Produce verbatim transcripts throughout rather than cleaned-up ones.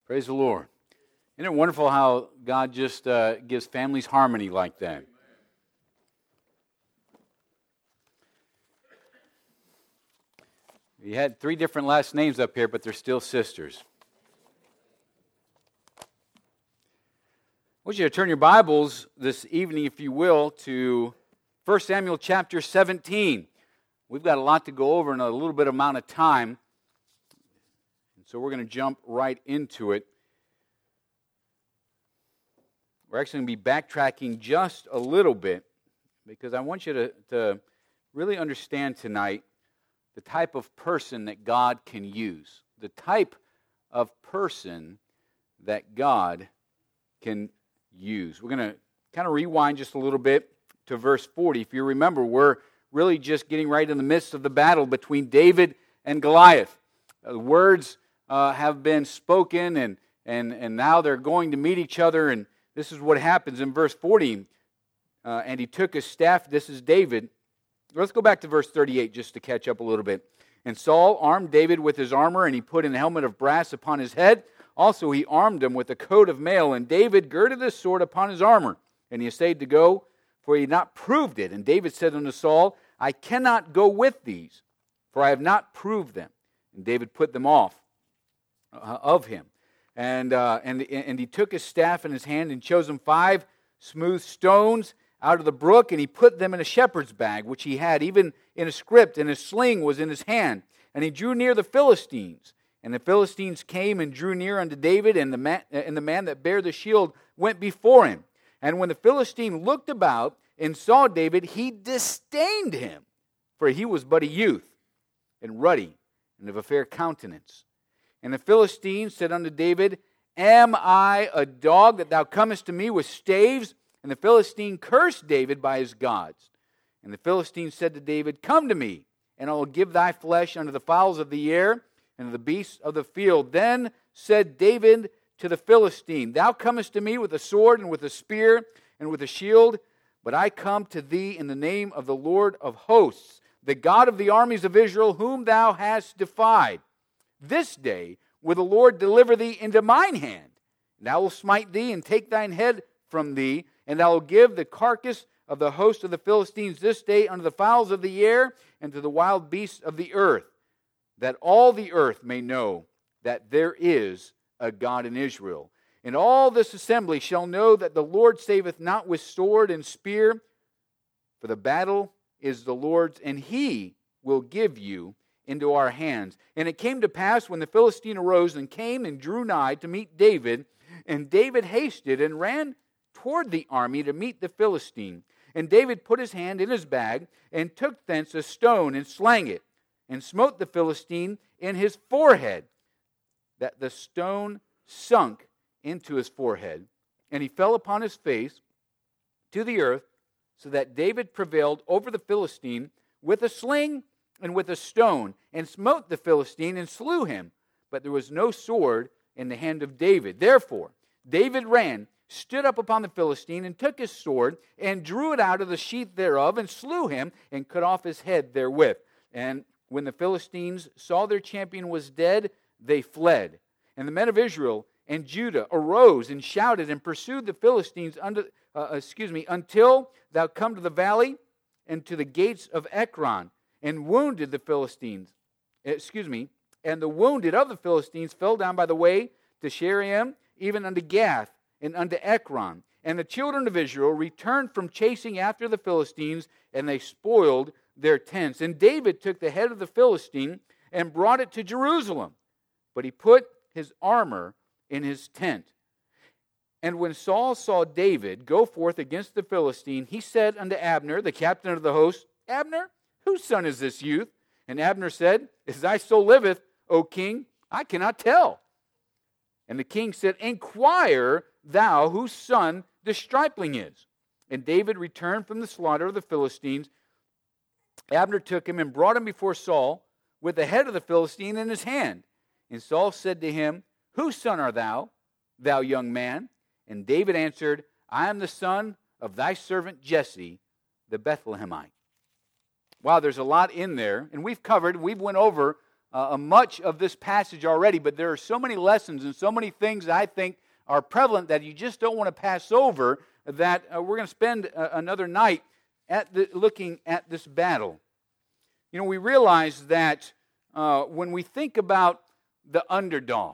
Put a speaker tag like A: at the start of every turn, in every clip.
A: Praise the Lord. Isn't it wonderful how God just uh, gives families harmony like that? You had three different last names up here, but they're still sisters. I want you to turn your Bibles this evening, if you will, to First Samuel chapter seventeen. We've got a lot to go over in a little bit amount of time, and so we're going to jump right into it. We're actually going to be backtracking just a little bit because I want you to, to really understand tonight the type of person that God can use. The type of person that God can use. We're going to kind of rewind just a little bit to verse forty. If you remember, we're really just getting right in the midst of the battle between David and Goliath. The words uh, have been spoken, and, and, and now they're going to meet each other, and this is what happens in verse forty. Uh, and he took his staff. This is David. Let's go back to verse thirty-eight just to catch up a little bit. And Saul armed David with his armor, and he put an helmet of brass upon his head. Also he armed him with a coat of mail. And David girded his sword upon his armor. And he essayed to go, for he had not proved it. And David said unto Saul, I cannot go with these, for I have not proved them. And David put them off uh, of him. And, uh, and, and he took his staff in his hand and chose him five smooth stones out of the brook, and he put them in a shepherd's bag, which he had, even in a scrip, and his sling was in his hand. And he drew near the Philistines. And the Philistines came and drew near unto David, and the man, and the man that bare the shield went before him. And when the Philistine looked about and saw David, he disdained him, for he was but a youth, and ruddy, and of a fair countenance. And the Philistine said unto David, Am I a dog that thou comest to me with staves? And the Philistine cursed David by his gods. And the Philistine said to David, Come to me, and I will give thy flesh unto the fowls of the air, and to the beasts of the field. Then said David to the Philistine, Thou comest to me with a sword, and with a spear, and with a shield, but I come to thee in the name of the Lord of hosts, the God of the armies of Israel, whom thou hast defied. This day will the Lord deliver thee into mine hand, and I will smite thee and take thine head from thee, and I will give the carcass of the host of the Philistines this day unto the fowls of the air and to the wild beasts of the earth, that all the earth may know that there is a God in Israel. And all this assembly shall know that the Lord saveth not with sword and spear, for the battle is the Lord's, and he will give you into our hands. And it came to pass when the Philistine arose and came and drew nigh to meet David, and David hasted and ran toward the army to meet the Philistine. And David put his hand in his bag, and took thence a stone, and slang it, and smote the Philistine in his forehead, that the stone sunk into his forehead, and he fell upon his face to the earth, so that David prevailed over the Philistine with a sling and with a stone, and smote the Philistine and slew him. But there was no sword in the hand of David. Therefore David ran, stood up upon the Philistine, and took his sword, and drew it out of the sheath thereof, and slew him, and cut off his head therewith. And when the Philistines saw their champion was dead, they fled. And the men of Israel and Judah arose and shouted and pursued the Philistines under, uh, excuse me, until thou come to the valley and to the gates of Ekron, and wounded the Philistines. Excuse me, and the wounded of the Philistines fell down by the way to Shaaraim, even unto Gath, and unto Ekron. And the children of Israel returned from chasing after the Philistines, and they spoiled their tents. And David took the head of the Philistine and brought it to Jerusalem, but he put his armor in his tent. And when Saul saw David go forth against the Philistine, he said unto Abner, the captain of the host, Abner, whose son is this youth? And Abner said, As thy soul liveth, O king, I cannot tell. And the king said, Inquire thou whose son the stripling is. And David returned from the slaughter of the Philistines. Abner took him and brought him before Saul with the head of the Philistine in his hand. And Saul said to him, Whose son art thou, thou young man? And David answered, I am the son of thy servant Jesse, the Bethlehemite. Wow, there's a lot in there. And we've covered, we've went over uh, much of this passage already, but there are so many lessons and so many things that I think are prevalent that you just don't want to pass over, that uh, we're going to spend uh, another night at the, looking at this battle. You know, we realize that uh, when we think about the underdog,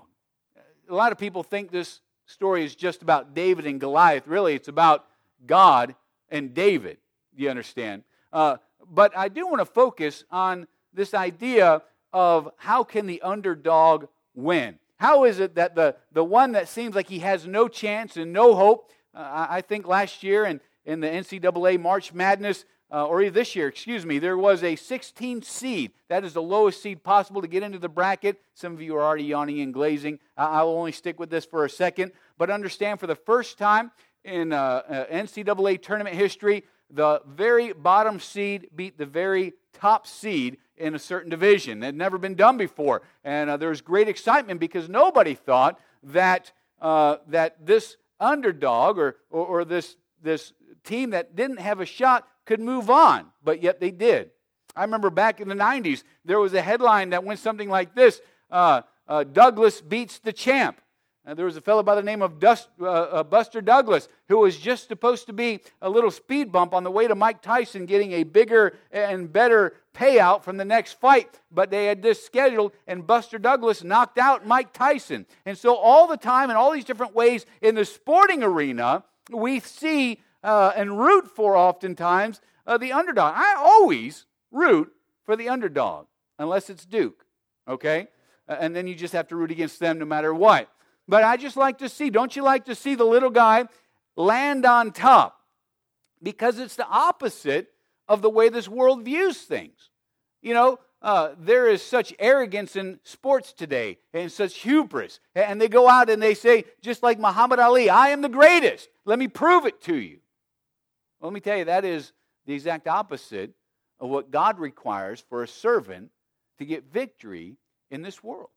A: a lot of people think this story is just about David and Goliath. Really, it's about God and David, you understand. Uh, but I do want to focus on this idea of how can the underdog win? How is it that the, the one that seems like he has no chance and no hope, uh, I, I think last year in, in the N C double A March Madness, uh, or even this year, excuse me, there was a sixteenth seed. That is the lowest seed possible to get into the bracket. Some of you are already yawning and glazing. I, I will only stick with this for a second. But understand, for the first time in uh, uh, N C double A tournament history, the very bottom seed beat the very top seed in a certain division. It had never been done before. And uh, there was great excitement because nobody thought that uh, that this underdog or, or, or this, this team that didn't have a shot could move on, but yet they did. I remember back in the nineties, there was a headline that went something like this, uh, uh, Douglas beats the champ. Uh, there was a fellow by the name of Dust, uh, uh, Buster Douglas, who was just supposed to be a little speed bump on the way to Mike Tyson getting a bigger and better payout from the next fight. But they had this scheduled, and Buster Douglas knocked out Mike Tyson. And so all the time, in all these different ways in the sporting arena, we see uh, and root for oftentimes uh, the underdog. I always root for the underdog, unless it's Duke, okay? Uh, and then you just have to root against them no matter what. But I just like to see, don't you like to see the little guy land on top? Because it's the opposite of the way this world views things. You know, uh, there is such arrogance in sports today and such hubris. And they go out and they say, just like Muhammad Ali, I am the greatest. Let me prove it to you. Well, let me tell you, that is the exact opposite of what God requires for a servant to get victory in this world.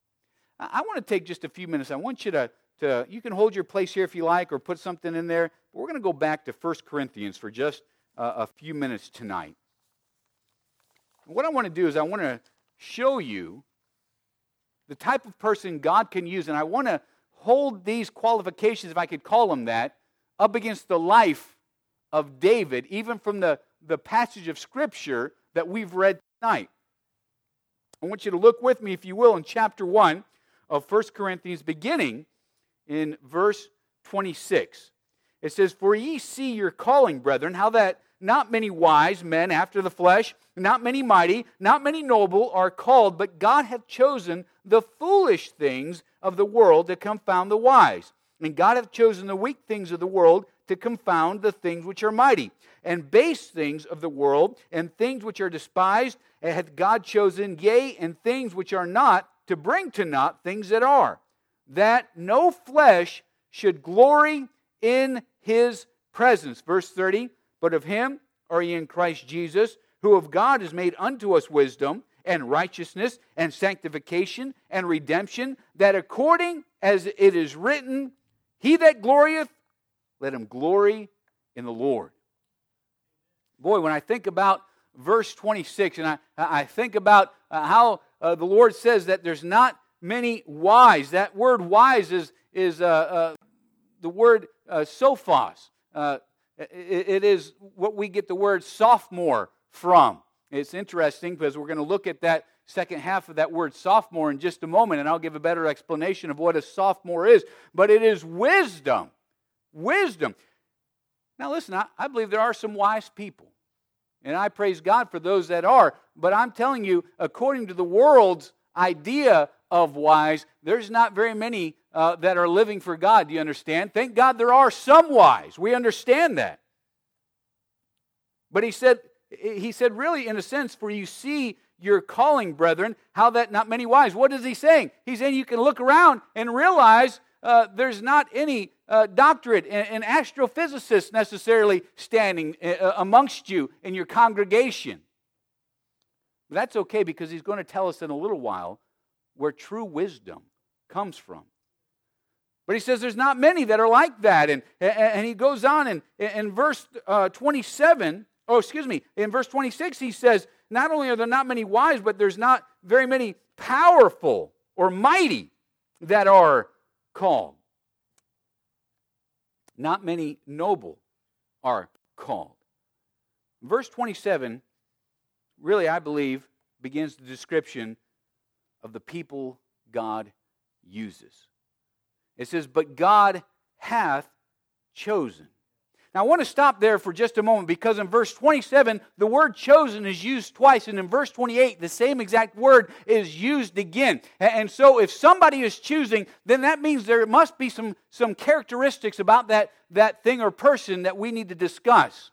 A: I want to take just a few minutes. I want you to, to, you can hold your place here if you like or put something in there. But we're going to go back to First Corinthians for just uh, a few minutes tonight. What I want to do is I want to show you the type of person God can use. And I want to hold these qualifications, if I could call them that, up against the life of David, even from the, the passage of Scripture that we've read tonight. I want you to look with me, if you will, in chapter one of First Corinthians, beginning in verse twenty-six. It says, For ye see your calling, brethren, how that not many wise men after the flesh, not many mighty, not many noble are called, but God hath chosen the foolish things of the world to confound the wise. And God hath chosen the weak things of the world to confound the things which are mighty. And base things of the world, and things which are despised, hath God chosen, yea, and things which are not, to bring to naught things that are, that no flesh should glory in his presence. Verse thirty, But of him are ye in Christ Jesus, who of God is made unto us wisdom, and righteousness, and sanctification, and redemption, that according as it is written, He that glorieth, let him glory in the Lord. Boy, when I think about verse twenty-six, and I, I think about uh, how uh, the Lord says that there's not many wise. That word wise is, is uh, uh, the word uh, sophos. Uh, it, it is what we get the word sophomore from. It's interesting because we're going to look at that second half of that word sophomore in just a moment, and I'll give a better explanation of what a sophomore is. But it is wisdom. Wisdom. Now listen, I, I believe there are some wise people. And I praise God for those that are. But I'm telling you, according to the world's idea of wise, there's not very many uh, that are living for God. Do you understand? Thank God there are some wise. We understand that. But he said, he said really in a sense, for you see your calling, brethren, how that not many wise. What is he saying? He's saying you can look around and realize uh, there's not any Uh, doctorate and, and astrophysicists necessarily standing uh, amongst you in your congregation. But that's okay, because he's going to tell us in a little while where true wisdom comes from. But he says there's not many that are like that. And, and he goes on in, in verse uh, twenty-seven, oh excuse me, in verse twenty-six he says, not only are there not many wise, but there's not very many powerful or mighty that are called. Not many noble are called. Verse twenty-seven, really, I believe, begins the description of the people God uses. It says, but God hath chosen. Now, I want to stop there for just a moment because in verse twenty-seven, the word chosen is used twice. And in verse twenty-eight, the same exact word is used again. And so if somebody is choosing, then that means there must be some, some characteristics about that, that thing or person that we need to discuss.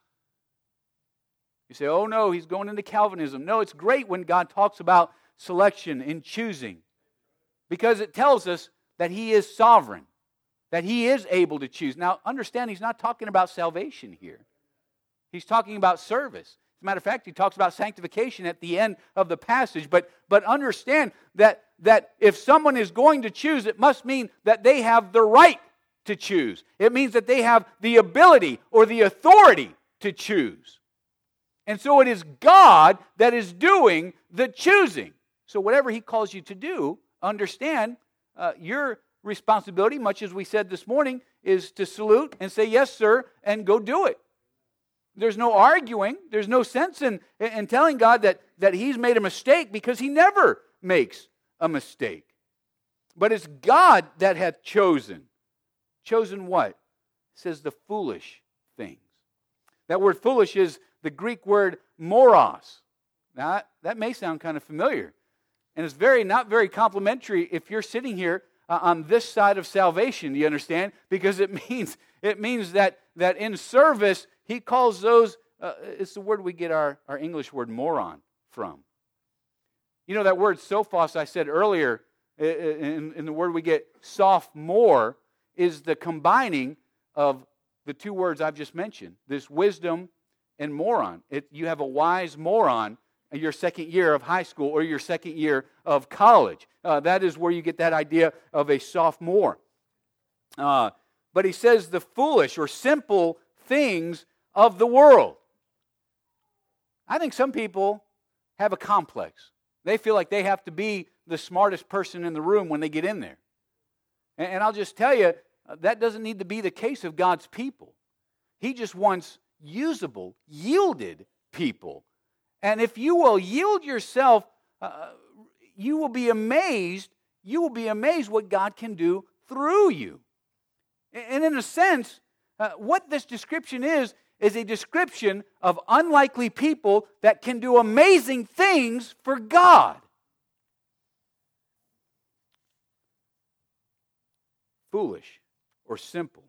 A: You say, oh no, he's going into Calvinism. No, it's great when God talks about selection and choosing because it tells us that He is sovereign, that He is able to choose. Now, understand, He's not talking about salvation here. He's talking about service. As a matter of fact, He talks about sanctification at the end of the passage. But, but understand that, that if someone is going to choose, it must mean that they have the right to choose. It means that they have the ability or the authority to choose. And so it is God that is doing the choosing. So whatever He calls you to do, understand uh, your responsibility, much as we said this morning, is to salute and say, yes, sir, and go do it. There's no arguing. There's no sense in, in telling God that, that He's made a mistake because He never makes a mistake. But it's God that hath chosen. Chosen what? It says the foolish things. That word foolish is the Greek word moros. Now, that may sound kind of familiar. And it's very not very complimentary if you're sitting here uh, on this side of salvation, do you understand? Because it means it means that, that in service, He calls those, uh, it's the word we get our, our English word moron from. You know that word sophos I said earlier, in, in the word we get sophomore, is the combining of the two words I've just mentioned, this wisdom and moron. It, you have a wise moron in your second year of high school or your second year of college. Uh, that is where you get that idea of a sophomore. Uh, but he says the foolish or simple things of the world. I think some people have a complex. They feel like they have to be the smartest person in the room when they get in there. And, and I'll just tell you, uh, that doesn't need to be the case of God's people. He just wants usable, yielded people. And if you will yield yourself, uh, you will be amazed, you will be amazed what God can do through you. And in a sense, uh, what this description is, is a description of unlikely people that can do amazing things for God. Foolish or simple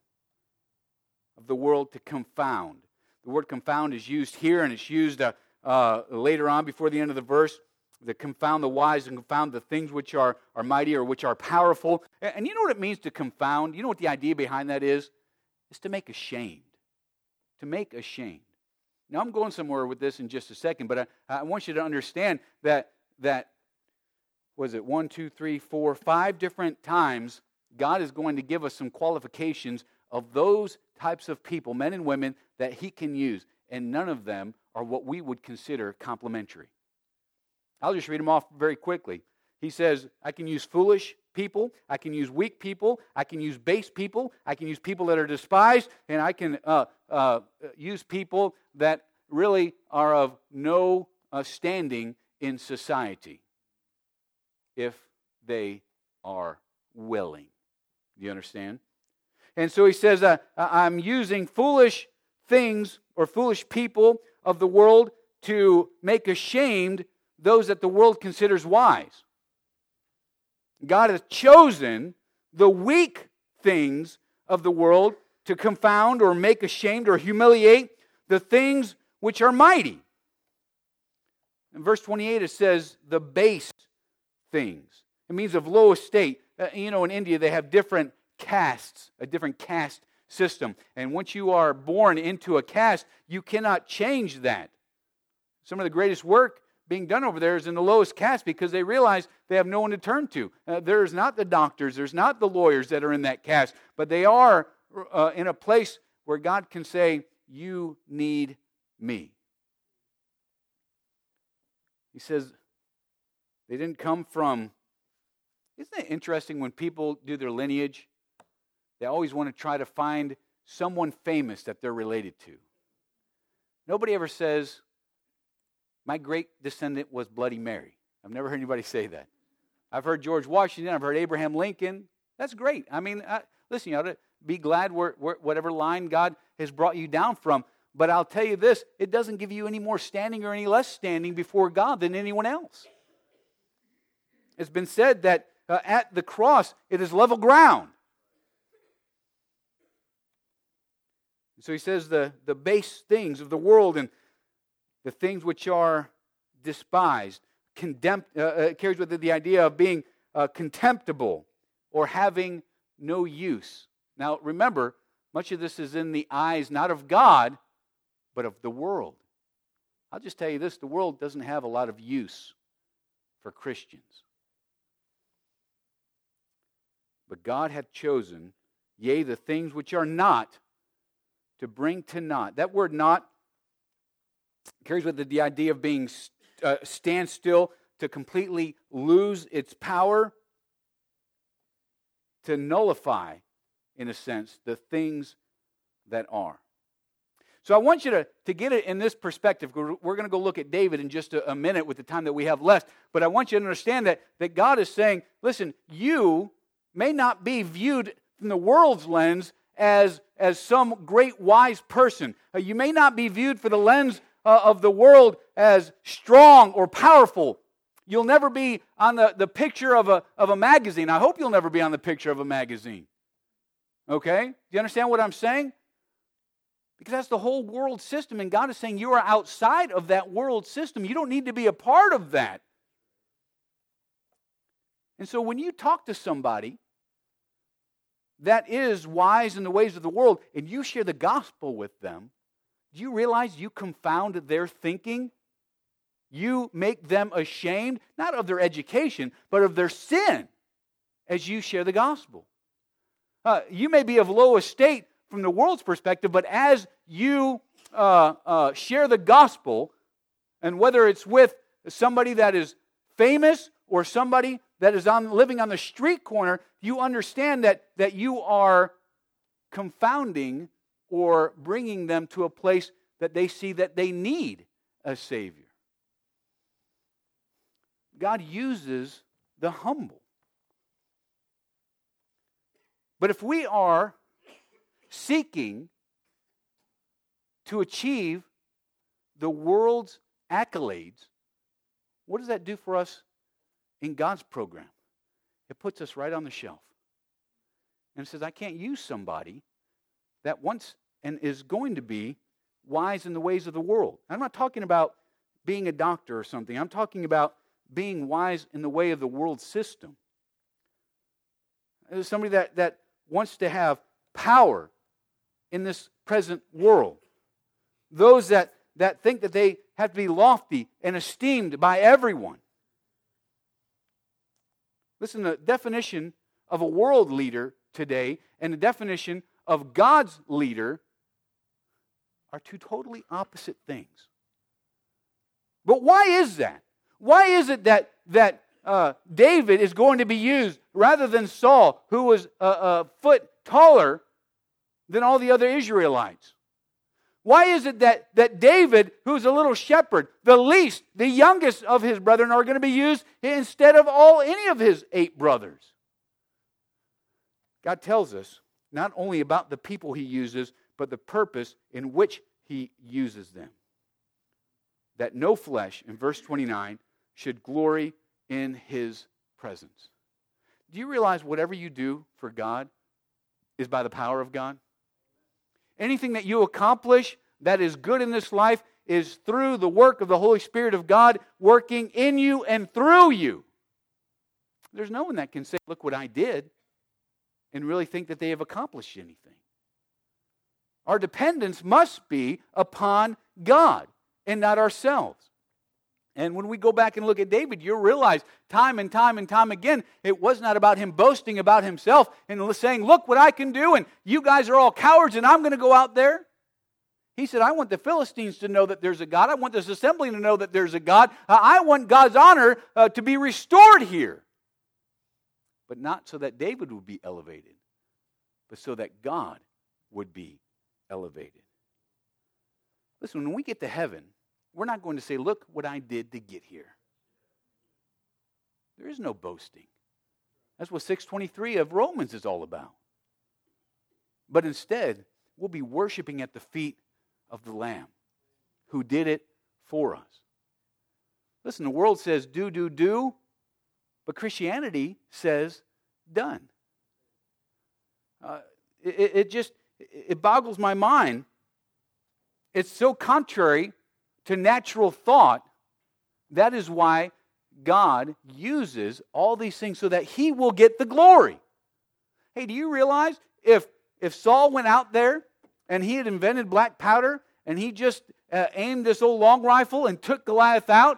A: of the world to confound. The word confound is used here, and it's used uh, uh, later on before the end of the verse. To confound the wise and confound the things which are, are mighty or which are powerful. And, and you know what it means to confound? You know what the idea behind that is? It's to make ashamed. To make ashamed. Now, I'm going somewhere with this in just a second, but I, I want you to understand that, that, was it one, two, three, four, five different times God is going to give us some qualifications of those types of people, men and women, that He can use. And none of them are what we would consider complimentary. I'll just read them off very quickly. He says, I can use foolish people, I can use weak people, I can use base people, I can use people that are despised, and I can uh, uh, use people that really are of no uh, standing in society if they are willing. Do you understand? And so he says, uh, I'm using foolish things or foolish people of the world to make ashamed those that the world considers wise. God has chosen the weak things of the world to confound or make ashamed or humiliate the things which are mighty. In verse twenty-eight it says, the base things. It means of low estate. Uh, you know, in India they have different castes, a different caste system. And once you are born into a caste, you cannot change that. Some of the greatest work being done over there is in the lowest caste because they realize they have no one to turn to. Uh, there's not the doctors, there's not the lawyers that are in that caste, but they are uh, in a place where God can say, you need me. He says, They didn't come from, isn't it interesting when people do their lineage? They always want to try to find someone famous that they're related to. Nobody ever says, my great descendant was Bloody Mary. I've never heard anybody say that. I've heard George Washington. I've heard Abraham Lincoln. That's great. I mean, I, listen, you ought to be glad where, where, whatever line God has brought you down from. But I'll tell you this, it doesn't give you any more standing or any less standing before God than anyone else. It's been said that uh, at the cross, it is level ground. So he says the, the base things of the world and the things which are despised, condemned, uh, uh, carries with it the idea of being uh, contemptible or having no use. Now remember, much of this is in the eyes not of God, but of the world. I'll just tell you this, the world doesn't have a lot of use for Christians. But God hath chosen, yea, the things which are not, to bring to naught. That word not carries with it the idea of being uh, stand still, to completely lose its power, to nullify, in a sense, the things that are. So I want you to, to get it in this perspective. We're, we're going to go look at David in just a, a minute with the time that we have left. But I want you to understand that, that God is saying, listen, you may not be viewed from the world's lens as, as some great wise person. Uh, you may not be viewed for the lens uh, of the world as strong or powerful. You'll never be on the, the picture of a, of a magazine. I hope you'll never be on the picture of a magazine. Okay? Do you understand what I'm saying? Because that's the whole world system, and God is saying you are outside of that world system. You don't need to be a part of that. And so when you talk to somebody that is wise in the ways of the world, and you share the gospel with them, do you realize you confound their thinking? You make them ashamed, not of their education, but of their sin as you share the gospel. Uh, you may be of low estate from the world's perspective, but as you uh, uh, share the gospel, and whether it's with somebody that is famous or somebody that is on living on the street corner, you understand that, that you are confounding or bringing them to a place that they see that they need a Savior. God uses the humble. But if we are seeking to achieve the world's accolades, what does that do for us in God's program? It puts us right on the shelf. And it says, I can't use somebody that wants and is going to be wise in the ways of the world. I'm not talking about being a doctor or something. I'm talking about being wise in the way of the world system. There's somebody that, that wants to have power in this present world. Those that, that think that they have to be lofty and esteemed by everyone. Listen, the definition of a world leader today and the definition of God's leader are two totally opposite things. But why is that? Why is it that, that uh, David is going to be used rather than Saul, who was a, a foot taller than all the other Israelites? Why is it that, that David, who's a little shepherd, the least, the youngest of his brethren, are going to be used instead of all any of his eight brothers? God tells us not only about the people he uses, but the purpose in which he uses them. That no flesh, in verse twenty-nine, should glory in his presence. Do you realize whatever you do for God is by the power of God? Anything that you accomplish that is good in this life is through the work of the Holy Spirit of God working in you and through you. There's no one that can say, look what I did, and really think that they have accomplished anything. Our dependence must be upon God and not ourselves. And when we go back and look at David, you'll realize time and time and time again, it was not about him boasting about himself and saying, look what I can do, and you guys are all cowards and I'm going to go out there. He said, I want the Philistines to know that there's a God. I want this assembly to know that there's a God. Uh, I want God's honor uh, to be restored here. But not so that David would be elevated, but so that God would be elevated. Listen, when we get to heaven, we're not going to say, look what I did to get here. There is no boasting. That's what six twenty-three of Romans is all about. But instead, we'll be worshiping at the feet of the Lamb who did it for us. Listen, the world says do, do, do, but Christianity says done. Uh, it, it just, it boggles my mind. It's so contrary to natural thought. That is why God uses all these things so that He will get the glory. Hey, do you realize if, if Saul went out there and he had invented black powder, and he just uh, aimed this old long rifle and took Goliath out,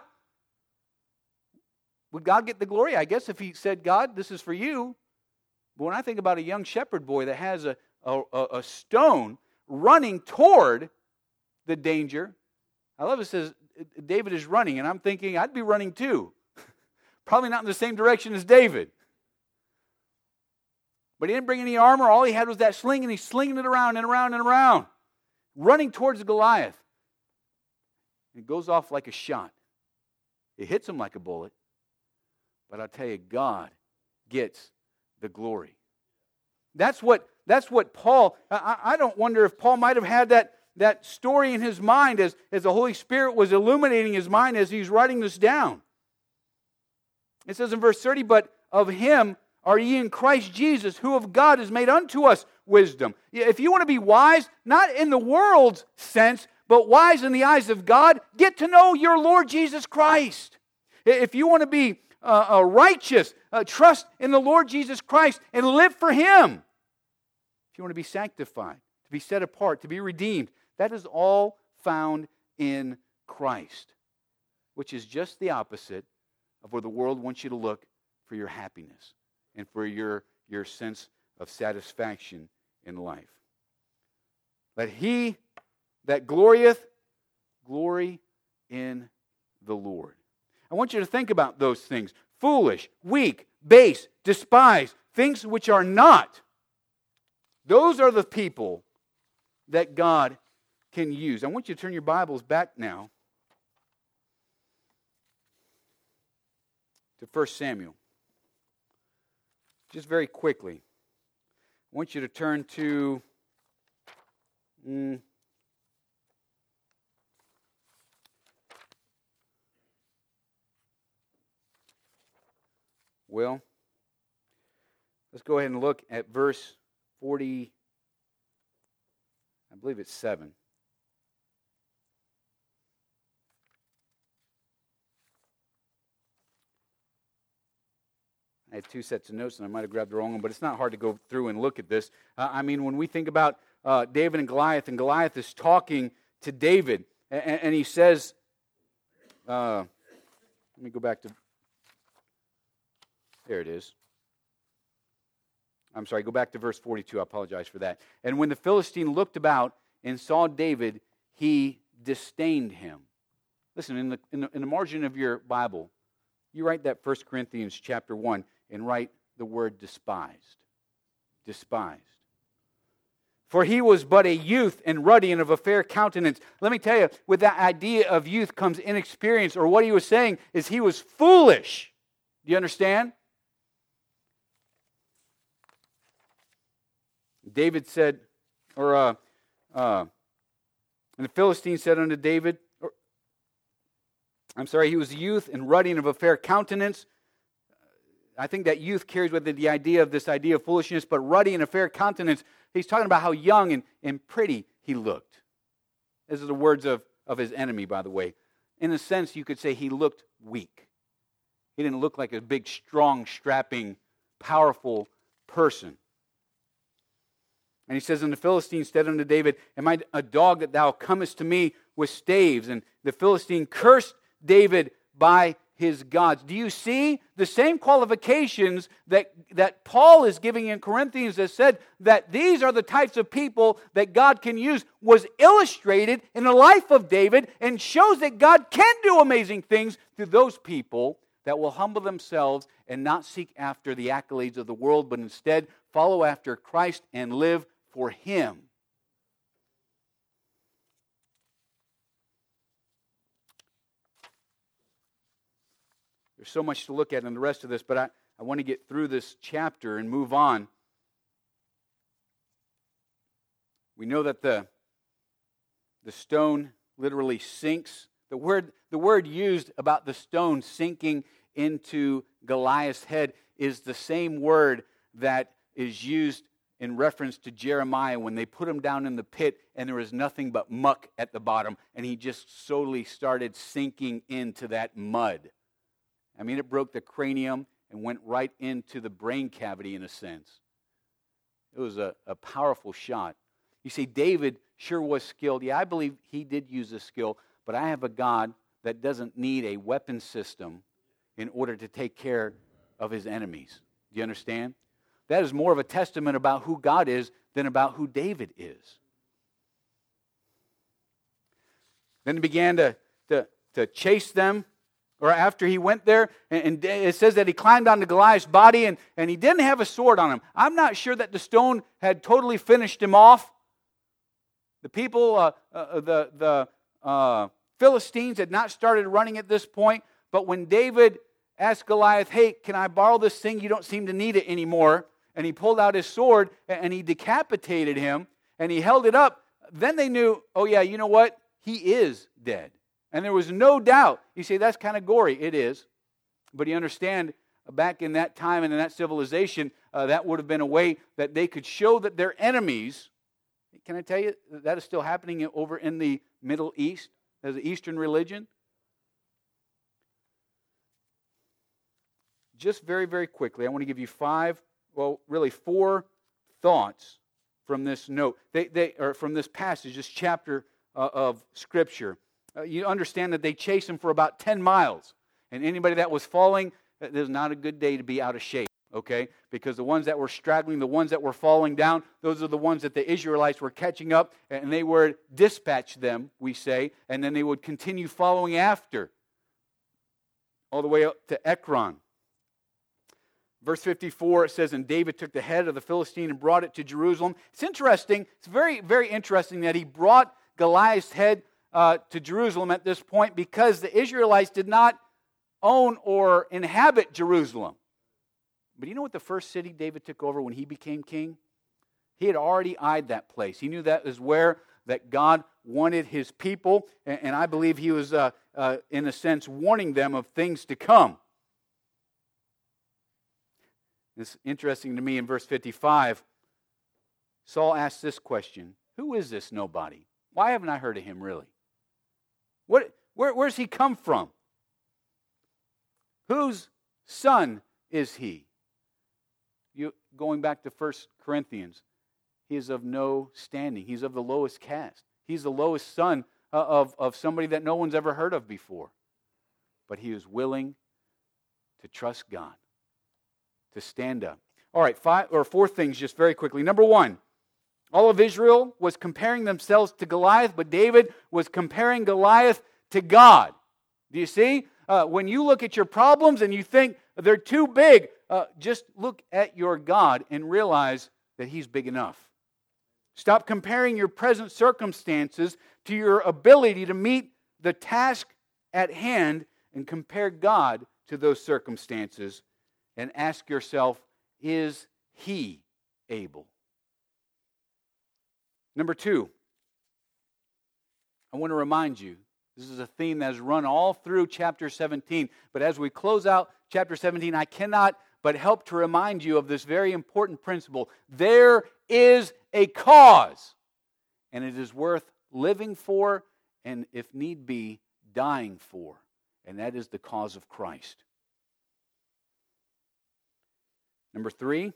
A: would God get the glory? I guess if he said, God, this is for you. But when I think about a young shepherd boy that has a, a, a stone running toward the danger, I love it says David is running, and I'm thinking I'd be running too. Probably not in the same direction as David. But he didn't bring any armor. All he had was that sling, and he's slinging it around and around and around, running towards Goliath. It goes off like a shot. It hits him like a bullet. But I'll tell you, God gets the glory. That's what, that's what Paul, I, I don't wonder if Paul might have had that, that story in his mind as, as the Holy Spirit was illuminating his mind as he's writing this down. It says in verse thirty, but of Him are ye in Christ Jesus, who of God is made unto us wisdom. If you want to be wise, not in the world's sense, but wise in the eyes of God, get to know your Lord Jesus Christ. If you want to be uh, uh, righteous, uh, trust in the Lord Jesus Christ and live for Him. If you want to be sanctified, to be set apart, to be redeemed, that is all found in Christ, which is just the opposite of where the world wants you to look for your happiness and for your, your sense of satisfaction in life. Let he that glorieth, glory in the Lord. I want you to think about those things. Foolish, weak, base, despise, things which are not. Those are the people that God can use. I want you to turn your Bibles back now to First Samuel. Just very quickly. I want you to turn to mm, well, let's go ahead and look at verse forty, I believe it's seven. I had two sets of notes, and I might have grabbed the wrong one, but it's not hard to go through and look at this. Uh, I mean, when we think about uh, David and Goliath, and Goliath is talking to David, and, and he says, uh, let me go back to, there it is. I'm sorry, go back to verse forty-two. I apologize for that. And when the Philistine looked about and saw David, he disdained him. Listen, in the, in the, in the margin of your Bible, you write that First Corinthians chapter one, and write the word despised. Despised. For he was but a youth and ruddy and of a fair countenance. Let me tell you, with that idea of youth comes inexperience, or what he was saying is he was foolish. Do you understand? David said, or, uh, uh, and the Philistine said unto David, or, I'm sorry, he was a youth and ruddy and of a fair countenance. I think that youth carries with it the idea of this idea of foolishness, but ruddy and a fair countenance, he's talking about how young and, and pretty he looked. These are the words of, of his enemy, by the way. In a sense, you could say he looked weak. He didn't look like a big, strong, strapping, powerful person. And he says, and the Philistine said unto David, am I a dog that thou comest to me with staves? And the Philistine cursed David by his gods. Do you see the same qualifications that, that Paul is giving in Corinthians that said that these are the types of people that God can use, was illustrated in the life of David and shows that God can do amazing things through those people that will humble themselves and not seek after the accolades of the world, but instead follow after Christ and live for Him. There's so much to look at in the rest of this, but I, I want to get through this chapter and move on. We know that the, the stone literally sinks. The word, the word used about the stone sinking into Goliath's head is the same word that is used in reference to Jeremiah when they put him down in the pit and there was nothing but muck at the bottom, and he just slowly started sinking into that mud. I mean, it broke the cranium and went right into the brain cavity in a sense. It was a, a powerful shot. You see, David sure was skilled. Yeah, I believe he did use a skill, but I have a God that doesn't need a weapon system in order to take care of his enemies. Do you understand? That is more of a testament about who God is than about who David is. Then he began to, to, to chase them. Or after he went there, and it says that he climbed onto Goliath's body, and, and he didn't have a sword on him. I'm not sure that the stone had totally finished him off. The people, uh, uh, the, the uh, Philistines had not started running at this point, but when David asked Goliath, hey, can I borrow this thing? You don't seem to need it anymore. And he pulled out his sword, and he decapitated him, and he held it up. Then they knew, oh yeah, you know what? He is dead. And there was no doubt. You say, that's kind of gory. It is. But you understand, back in that time and in that civilization, uh, that would have been a way that they could show that their enemies, can I tell you, that is still happening over in the Middle East, as an Eastern religion. Just very, very quickly, I want to give you five, well, really four thoughts from this note, they, they, or from this passage, this chapter uh, of Scripture. Uh, you understand that they chased him for about ten miles. And anybody that was falling, it was not a good day to be out of shape, okay? Because the ones that were straggling, the ones that were falling down, those are the ones that the Israelites were catching up, and they would dispatch them, we say, and then they would continue following after, all the way up to Ekron. Verse fifty-four, it says, and David took the head of the Philistine and brought it to Jerusalem. It's interesting, it's very, very interesting that he brought Goliath's head Uh, to Jerusalem at this point, because the Israelites did not own or inhabit Jerusalem. But you know what the first city David took over when he became king? He had already eyed that place. He knew that is where that God wanted his people, and, and I believe he was, uh, uh, in a sense, warning them of things to come. It's interesting to me in verse fifty-five, Saul asked this question, who is this nobody? Why haven't I heard of him really? What, where, where's he come from? Whose son is he? You, going back to First Corinthians, he is of no standing. He's of the lowest caste. He's the lowest son of, of somebody that no one's ever heard of before. But he is willing to trust God, to stand up. All right, five or four things just very quickly. Number one, all of Israel was comparing themselves to Goliath, but David was comparing Goliath to God. Do you see? Uh, when you look at your problems and you think they're too big, uh, just look at your God and realize that He's big enough. Stop comparing your present circumstances to your ability to meet the task at hand and compare God to those circumstances and ask yourself, is He able? Number two, I want to remind you, this is a theme that has run all through chapter seventeen, but as we close out chapter seventeen, I cannot but help to remind you of this very important principle. There is a cause, and it is worth living for, and if need be, dying for, and that is the cause of Christ. Number three,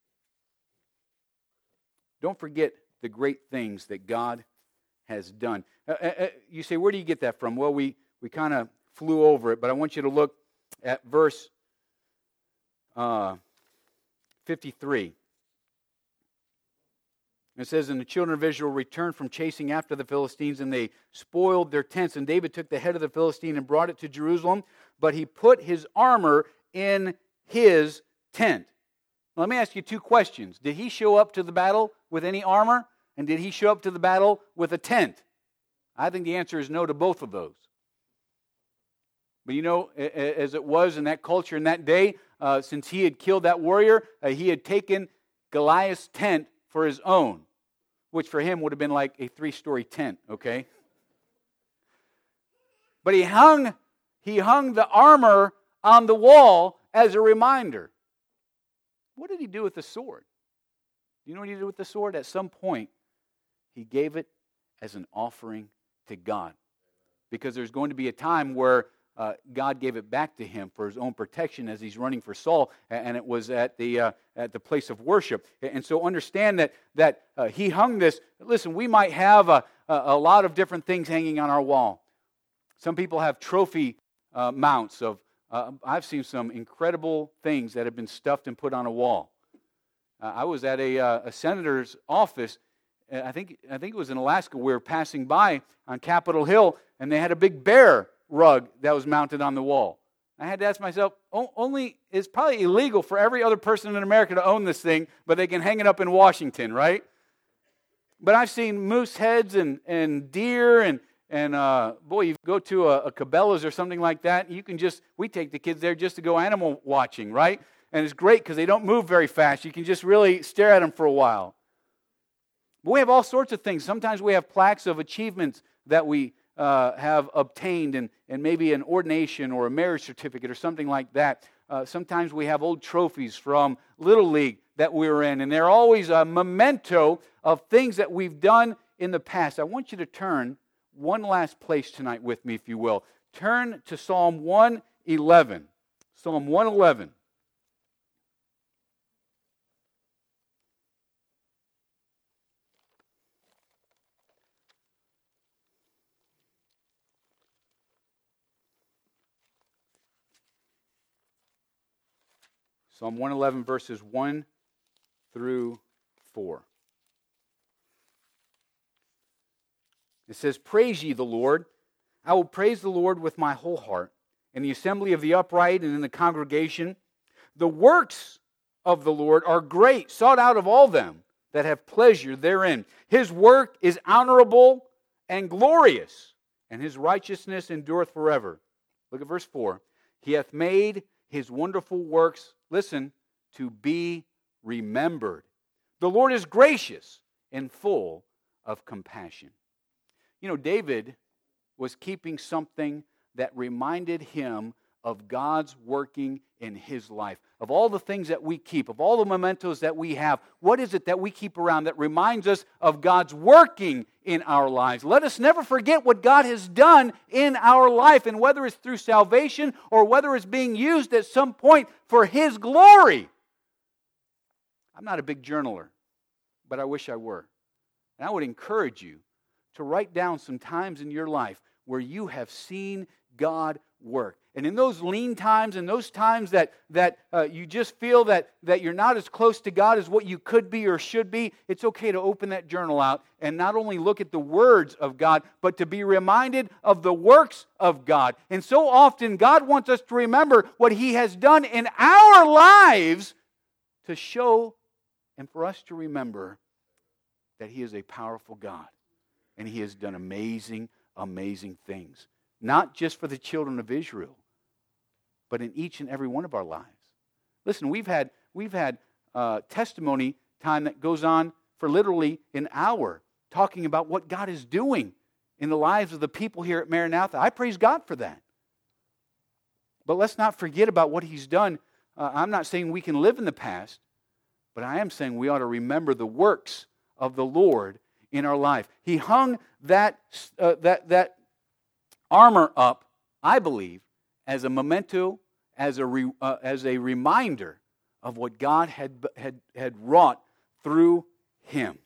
A: don't forget the great things that God has done. Uh, uh, you say, where do you get that from? Well, we, we kind of flew over it, but I want you to look at verse uh, fifty-three. It says, and the children of Israel returned from chasing after the Philistines, and they spoiled their tents. And David took the head of the Philistine and brought it to Jerusalem, but he put his armor in his tent. Let me ask you two questions. Did he show up to the battle with any armor? And did he show up to the battle with a tent? I think the answer is no to both of those. But you know, as it was in that culture in that day, uh, since he had killed that warrior, uh, he had taken Goliath's tent for his own, which for him would have been like a three-story tent, okay? But he hung, he hung the armor on the wall as a reminder. What did he do with the sword? Do you know what he did with the sword? At some point, he gave it as an offering to God. Because there's going to be a time where uh, God gave it back to him for his own protection as he's running for Saul, and it was at the uh, at the place of worship. And so understand that that uh, he hung this. Listen, we might have a, a lot of different things hanging on our wall. Some people have trophy uh, mounts of. Uh, I've seen some incredible things that have been stuffed and put on a wall. Uh, I was at a, uh, a senator's office. I think I think it was in Alaska. We were passing by on Capitol Hill, and they had a big bear rug that was mounted on the wall. I had to ask myself, only it's probably illegal for every other person in America to own this thing, but they can hang it up in Washington, right? But I've seen moose heads and, and deer, and, and uh, boy, you go to a, a Cabela's or something like that, you can just, we take the kids there just to go animal watching, right? And it's great because they don't move very fast. You can just really stare at them for a while. But we have all sorts of things. Sometimes we have plaques of achievements that we uh, have obtained, and, and maybe an ordination or a marriage certificate or something like that. Uh, sometimes we have old trophies from Little League that we were in, and they're always a memento of things that we've done in the past. I want you to turn one last place tonight with me, if you will. Turn to Psalm one eleven. Psalm one eleven. Psalm one eleven, verses one through four. It says, praise ye the Lord. I will praise the Lord with my whole heart. In the assembly of the upright and in the congregation, the works of the Lord are great, sought out of all them that have pleasure therein. His work is honorable and glorious, and his righteousness endureth forever. Look at verse four. He hath made his wonderful works, listen, to be remembered. The Lord is gracious and full of compassion. You know, David was keeping something that reminded him of God's working in his life. Of all the things that we keep, of all the mementos that we have, what is it that we keep around that reminds us of God's working in our lives? Let us never forget what God has done in our life, and whether it's through salvation or whether it's being used at some point for his glory. I'm not a big journaler, but I wish I were. And I would encourage you to write down some times in your life where you have seen God work. And in those lean times, and those times that, that uh, you just feel that, that you're not as close to God as what you could be or should be, it's okay to open that journal out and not only look at the words of God, but to be reminded of the works of God. And so often, God wants us to remember what He has done in our lives to show and for us to remember that He is a powerful God. And He has done amazing, amazing things. Not just for the children of Israel, but in each and every one of our lives. Listen, we've had we've had uh, testimony time that goes on for literally an hour, talking about what God is doing in the lives of the people here at Maranatha. I praise God for that. But let's not forget about what He's done. Uh, I'm not saying we can live in the past, but I am saying we ought to remember the works of the Lord in our life. He hung that uh, that that armor up, I believe, as a memento, as a re, uh, as a reminder of what God had had had wrought through Him.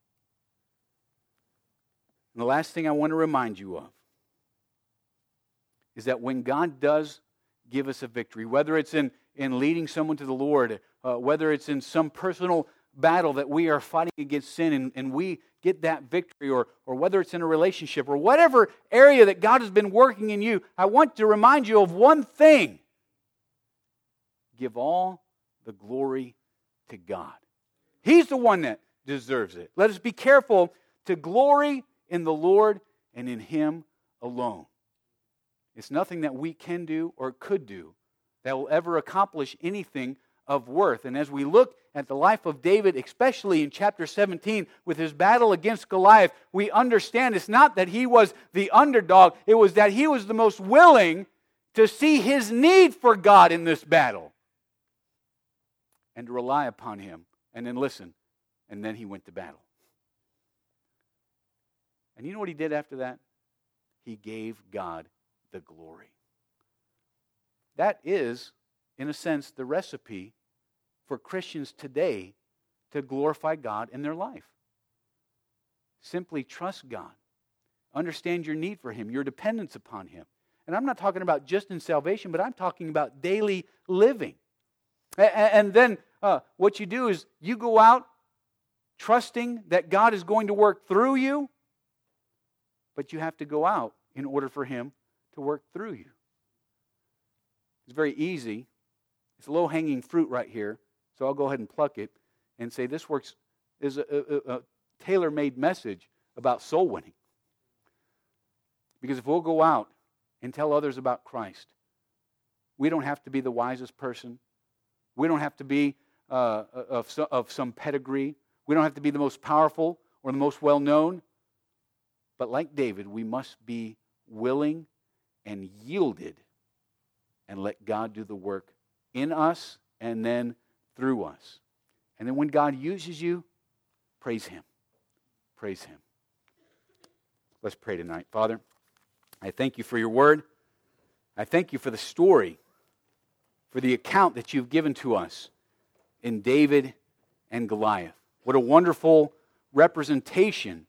A: And the last thing I want to remind you of is that when God does give us a victory. Whether it's in, in leading someone to the Lord, uh, whether it's in some personal battle that we are fighting against sin and, and we get that victory, or, or whether it's in a relationship, or whatever area that God has been working in you, I want to remind you of one thing. Give all the glory to God. He's the one that deserves it. Let us be careful to glory in the Lord and in Him alone. It's nothing that we can do or could do that will ever accomplish anything of worth. And as we look at the life of David, especially in chapter seventeen, with his battle against Goliath, we understand it's not that he was the underdog, it was that he was the most willing to see his need for God in this battle and to rely upon Him, and then listen, and then he went to battle. And you know what he did after that? He gave God the glory. That is, in a sense, the recipe for Christians today to glorify God in their life. Simply trust God. Understand your need for Him, your dependence upon Him. And I'm not talking about just in salvation, but I'm talking about daily living. And then uh, what you do is you go out trusting that God is going to work through you, but you have to go out in order for Him to work through you. It's very easy. It's low-hanging fruit right here, so I'll go ahead and pluck it and say this works is a, a, a tailor-made message about soul winning. Because if we'll go out and tell others about Christ, we don't have to be the wisest person. We don't have to be uh, of, so, of some pedigree. We don't have to be the most powerful or the most well-known. But like David, we must be willing and yielded and let God do the work in us and then through us. And then when God uses you, praise Him. Praise Him. Let's pray tonight. Father, I thank You for Your word. I thank You for the story, for the account that You've given to us in David and Goliath. What a wonderful representation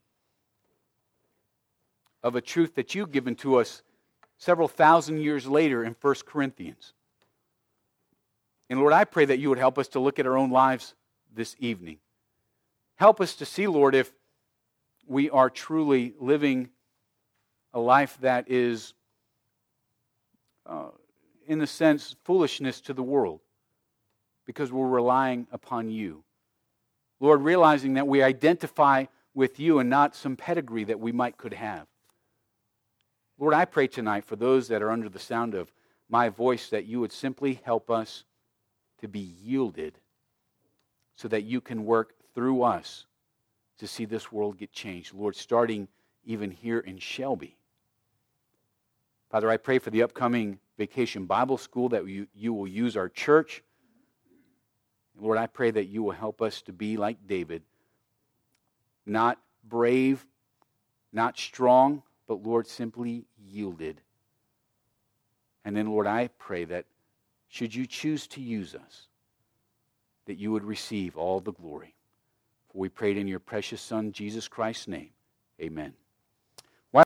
A: of a truth that You've given to us several thousand years later in First Corinthians. And Lord, I pray that You would help us to look at our own lives this evening. Help us to see, Lord, if we are truly living a life that is, uh, in a sense, foolishness to the world because we're relying upon You. Lord, realizing that we identify with You and not some pedigree that we might could have. Lord, I pray tonight for those that are under the sound of my voice that You would simply help us to be yielded so that You can work through us to see this world get changed. Lord, starting even here in Shelby. Father, I pray for the upcoming Vacation Bible School that you, you will use our church. Lord, I pray that You will help us to be like David, not brave, not strong, but Lord, simply yielded. And then, Lord, I pray that should You choose to use us, that You would receive all the glory. For we prayed in Your precious Son, Jesus Christ's name. Amen.